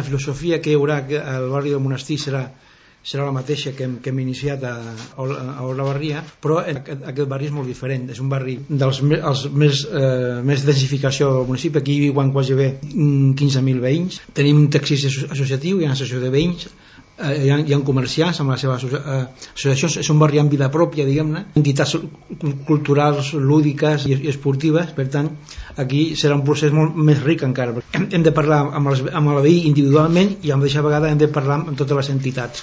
La filosofia que hi haurà al barri del Monestir serà la mateixa que hem iniciat a Olavarria, però aquest barri és molt diferent. És un barri dels més densificació del municipi. Aquí viuen quasi bé 15.000 veïns. Tenim un taxi associatiu, hi ha una associació de veïns, hi ha comerciants amb les seves associacions. És un barri amb vida pròpia, diguem-ne, entitats culturals, lúdiques i esportives. Per tant, aquí serà un procés molt més ric encara. Hem de parlar amb la veí individualment i a la mateixa vegada hem de parlar amb totes les entitats.